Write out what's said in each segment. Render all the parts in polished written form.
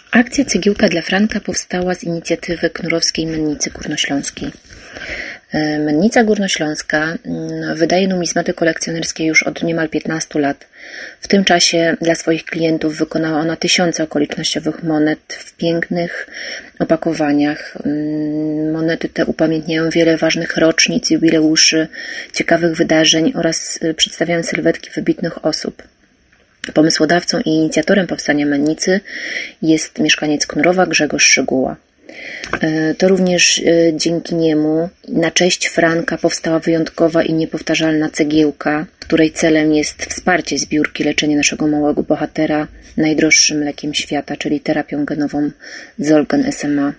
Akcja Cegiełka dla Franka powstała z inicjatywy Knurowskiej Mennicy Górnośląskiej. Mennica Górnośląska wydaje numizmaty kolekcjonerskie już od niemal 15 lat. W tym czasie dla swoich klientów wykonała ona tysiące okolicznościowych monet w pięknych opakowaniach. Monety te upamiętniają wiele ważnych rocznic, jubileuszy, ciekawych wydarzeń oraz przedstawiają sylwetki wybitnych osób. Pomysłodawcą i inicjatorem powstania mennicy jest mieszkaniec Knurowa Grzegorz Szyguła. To również dzięki niemu na cześć Franka powstała wyjątkowa i niepowtarzalna cegiełka, której celem jest wsparcie zbiórki leczenia naszego małego bohatera najdroższym lekiem świata, czyli terapią genową Zolgen SMA.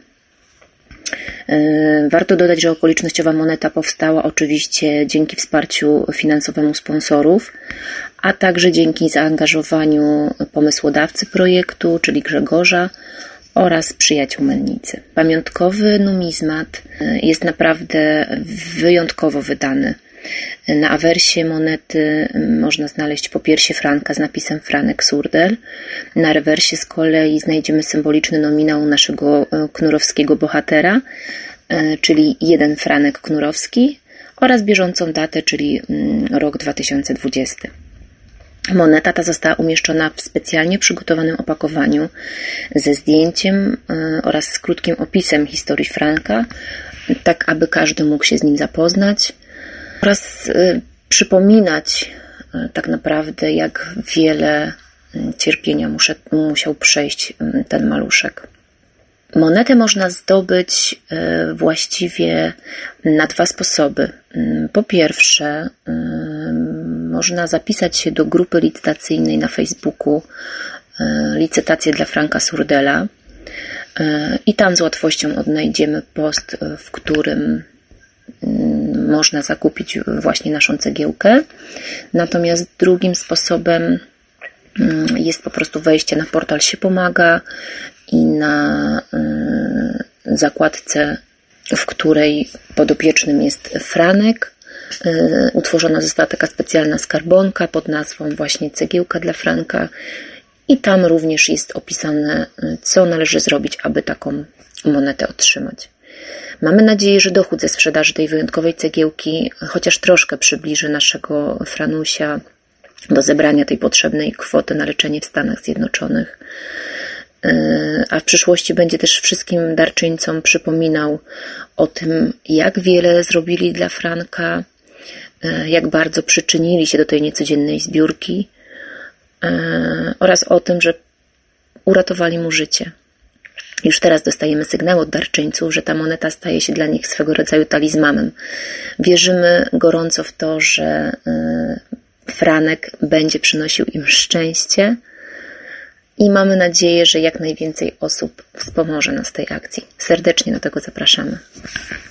Warto dodać, że okolicznościowa moneta powstała oczywiście dzięki wsparciu finansowemu sponsorów, a także dzięki zaangażowaniu pomysłodawcy projektu, czyli Grzegorza, oraz przyjaciół mennicy. Pamiątkowy numizmat jest naprawdę wyjątkowo wydany. Na awersie monety można znaleźć popiersie Franka z napisem Franek Surdel. Na rewersie z kolei znajdziemy symboliczny nominał naszego knurowskiego bohatera, czyli 1 Franek Knurowski, oraz bieżącą datę, czyli rok 2020. Moneta ta została umieszczona w specjalnie przygotowanym opakowaniu ze zdjęciem oraz z krótkim opisem historii Franka, tak aby każdy mógł się z nim zapoznać oraz przypominać tak naprawdę, jak wiele cierpienia musiał przejść ten maluszek. Monetę można zdobyć właściwie na 2 sposoby. Po pierwsze, można zapisać się do grupy licytacyjnej na Facebooku Licytacje dla Franka Surdela i tam z łatwością odnajdziemy post, w którym można zakupić właśnie naszą cegiełkę. Natomiast drugim sposobem jest po prostu wejście na portal Się Pomaga i na zakładce, w której podopiecznym jest Franek, utworzona została taka specjalna skarbonka pod nazwą właśnie Cegiełka dla Franka i tam również jest opisane, co należy zrobić, aby taką monetę otrzymać. Mamy nadzieję, że dochód ze sprzedaży tej wyjątkowej cegiełki chociaż troszkę przybliży naszego Franusia do zebrania tej potrzebnej kwoty na leczenie w Stanach Zjednoczonych. A w przyszłości będzie też wszystkim darczyńcom przypominał o tym, jak wiele zrobili dla Franka, jak bardzo przyczynili się do tej niecodziennej zbiórki oraz o tym, że uratowali mu życie. Już teraz dostajemy sygnały od darczyńców, że ta moneta staje się dla nich swego rodzaju talizmanem. Wierzymy gorąco w to, że Franek będzie przynosił im szczęście i mamy nadzieję, że jak najwięcej osób wspomoże nas w tej akcji. Serdecznie do tego zapraszamy.